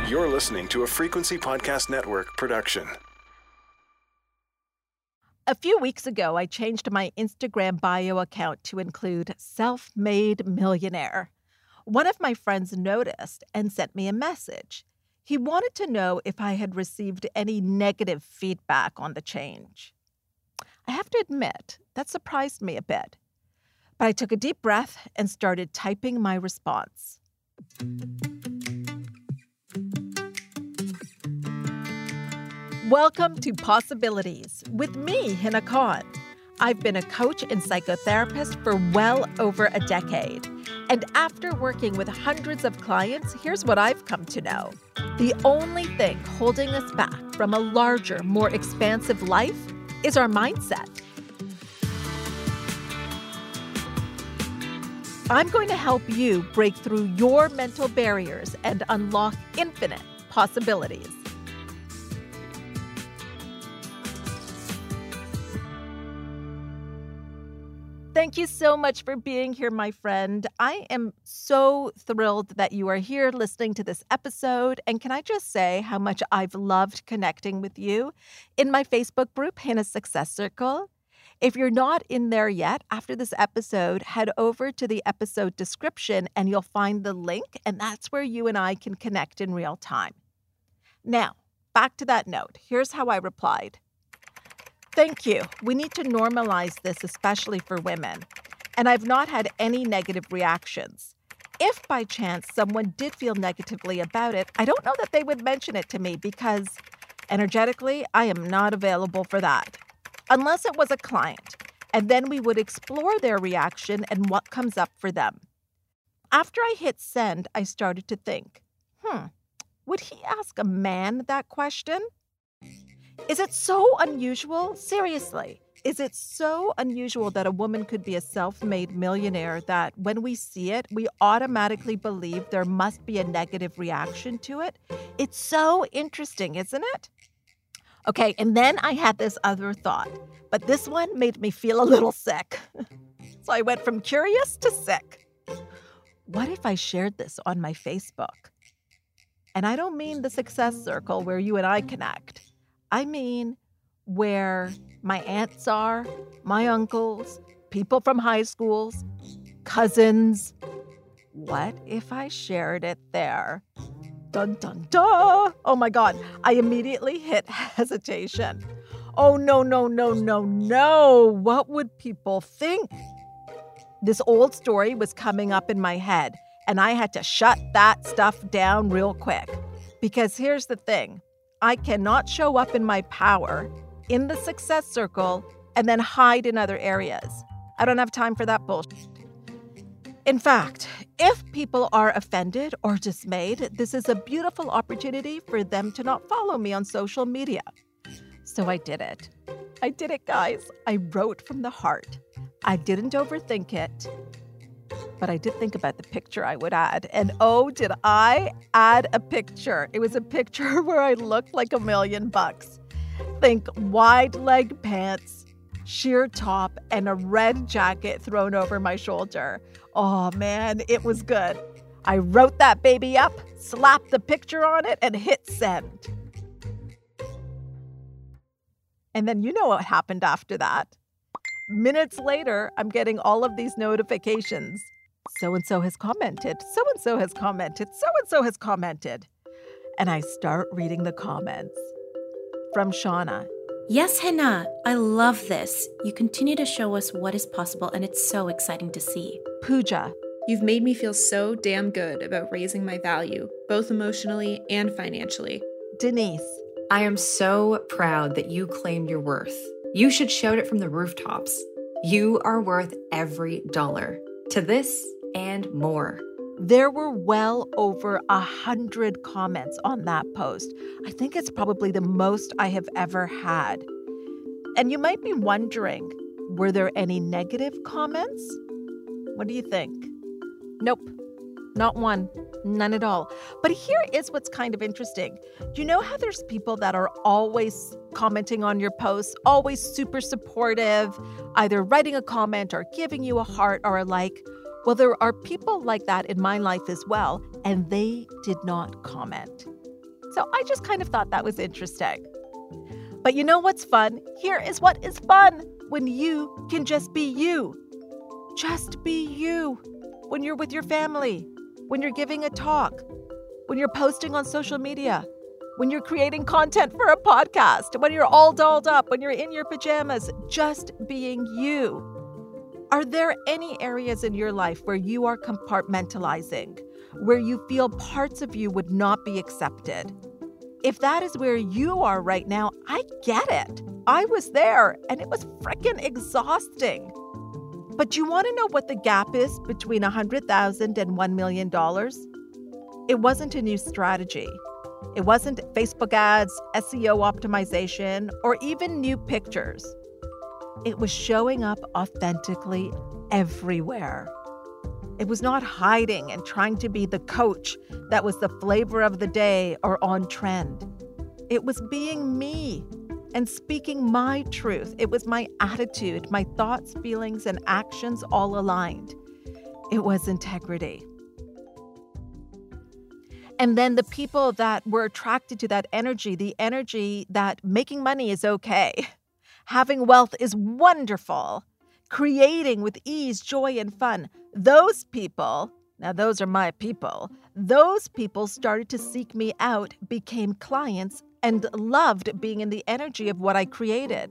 You're listening to a Frequency Podcast Network production. A few weeks ago, I changed my Instagram bio account to include self-made millionaire. One of my friends noticed and sent me a message. He wanted to know if I had received any negative feedback on the change. I have to admit, that surprised me a bit. But I took a deep breath and started typing my response. Welcome to Possibilities with me, Hina Khan. I've been a coach and psychotherapist for well over a decade. And after working with hundreds of clients, here's what I've come to know. The only thing holding us back from a larger, more expansive life is our mindset. I'm going to help you break through your mental barriers and unlock infinite possibilities. Thank you so much for being here, my friend. I am so thrilled that you are here listening to this episode. And can I just say how much I've loved connecting with you in my Facebook group, Hina Success Circle. If you're not in there yet, after this episode, head over to the episode description and you'll find the link. And that's where you and I can connect in real time. Now, back to that note. Here's how I replied. Thank you. We need to normalize this, especially for women. And I've not had any negative reactions. If by chance someone did feel negatively about it, I don't know that they would mention it to me because energetically, I am not available for that. Unless it was a client, and then we would explore their reaction and what comes up for them. After I hit send, I started to think, would he ask a man that question? Is it so unusual? Seriously, is it so unusual that a woman could be a self-made millionaire that when we see it, we automatically believe there must be a negative reaction to it? It's so interesting, isn't it? Okay, and then I had this other thought, but this one made me feel a little sick. So I went from curious to sick. What if I shared this on my Facebook? And I don't mean the Success Circle where you and I connect. I mean where my aunts are, my uncles, people from high schools, cousins. What if I shared it there? Dun, dun, dun. Oh my God, I immediately hit hesitation. Oh, no. What would people think? This old story was coming up in my head, and I had to shut that stuff down real quick. Because here's the thing. I cannot show up in my power in the Success Circle and then hide in other areas. I don't have time for that bullshit. In fact, if people are offended or dismayed, this is a beautiful opportunity for them to not follow me on social media. So I did it. I did it, guys. I wrote from the heart. I didn't overthink it, but I did think about the picture I would add. And oh, did I add a picture. It was a picture where I looked like $1,000,000. Think wide leg pants, sheer top, and a red jacket thrown over my shoulder. Oh man, it was good. I wrote that baby up, slapped the picture on it, and hit send. And then you know what happened after that. Minutes later, I'm getting all of these notifications. So-and-so has commented, so-and-so has commented, so-and-so has commented. And I start reading the comments. From Shauna. Yes, Hina, I love this. You continue to show us what is possible, and it's so exciting to see. Pooja. You've made me feel so damn good about raising my value, both emotionally and financially. Denise. I am so proud that you claim your worth. You should shout it from the rooftops. You are worth every dollar. To this and more. There were well over 100 comments on that post. I think it's probably the most I have ever had. And you might be wondering, were there any negative comments? What do you think? Nope, not one, none at all. But here is what's kind of interesting. Do you know how there's people that are always commenting on your posts, always super supportive, either writing a comment or giving you a heart or a like? Well, there are people like that in my life as well, and they did not comment. So I just kind of thought that was interesting. But you know what's fun? Here is what is fun when you can just be you. Just be you. When you're with your family, when you're giving a talk, when you're posting on social media, when you're creating content for a podcast, when you're all dolled up, when you're in your pajamas, just being you. Are there any areas in your life where you are compartmentalizing, where you feel parts of you would not be accepted? If that is where you are right now, I get it. I was there, and it was freaking exhausting. But you want to know what the gap is between $100,000 and $1 million? It wasn't a new strategy. It wasn't Facebook ads, SEO optimization, or even new pictures. It was showing up authentically everywhere. It was not hiding and trying to be the coach that was the flavor of the day or on trend. It was being me and speaking my truth. It was my attitude, my thoughts, feelings, and actions all aligned. It was integrity. And then the people that were attracted to that energy, the energy that making money is okay, having wealth is wonderful, creating with ease, joy, and fun, those people, now those are my people, those people started to seek me out, became clients, and loved being in the energy of what I created.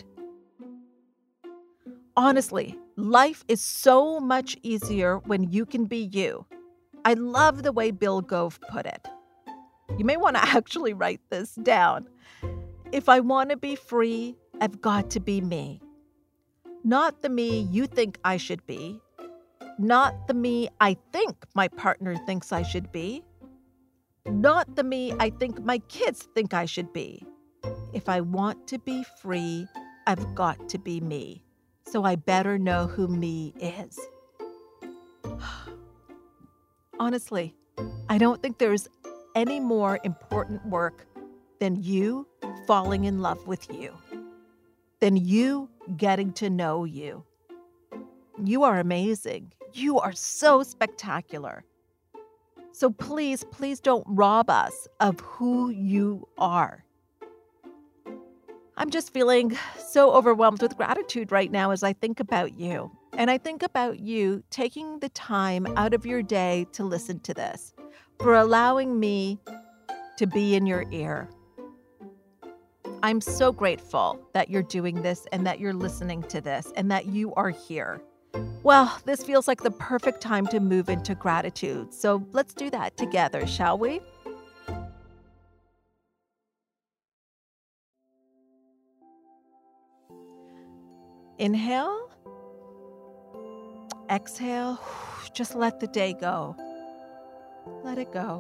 Honestly, life is so much easier when you can be you. I love the way Bill Gove put it. You may want to actually write this down. If I want to be free, I've got to be me. Not the me you think I should be. Not the me I think my partner thinks I should be. Not the me I think my kids think I should be. If I want to be free, I've got to be me. So I better know who me is. Honestly, I don't think there's any more important work than you falling in love with you, than you getting to know you. You are amazing. You are so spectacular. So please, please don't rob us of who you are. I'm just feeling so overwhelmed with gratitude right now as I think about you. And I think about you taking the time out of your day to listen to this, for allowing me to be in your ear. I'm so grateful that you're doing this and that you're listening to this and that you are here. Well, this feels like the perfect time to move into gratitude. So let's do that together, shall we? Inhale. Exhale. Just let the day go. Let it go.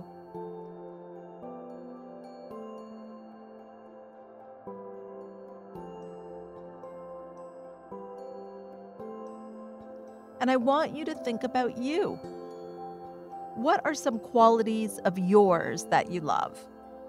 And I want you to think about you. What are some qualities of yours that you love?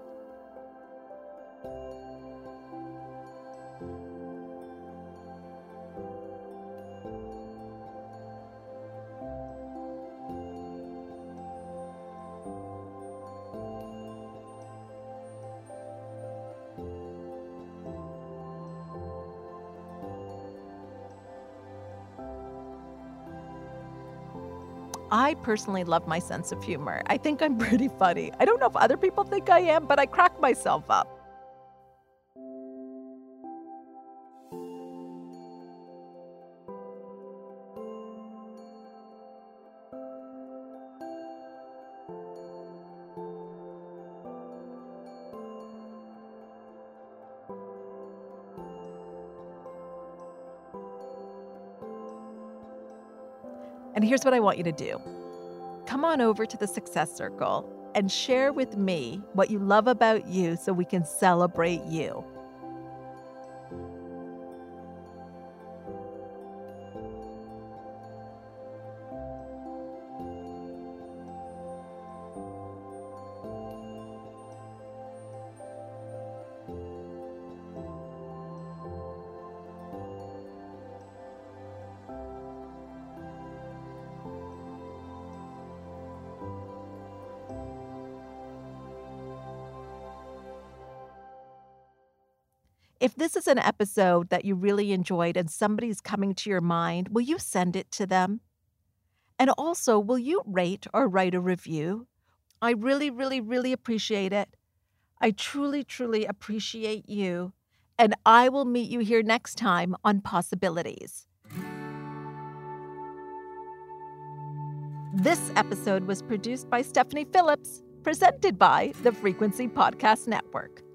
I personally love my sense of humor. I think I'm pretty funny. I don't know if other people think I am, but I crack myself up. And here's what I want you to do. Come on over to the Success Circle and share with me what you love about you so we can celebrate you. If this is an episode that you really enjoyed and somebody's coming to your mind, will you send it to them? And also, will you rate or write a review? I really, really, really appreciate it. I truly, truly appreciate you. And I will meet you here next time on Possibilities. This episode was produced by Stephanie Phillips, presented by the Frequency Podcast Network.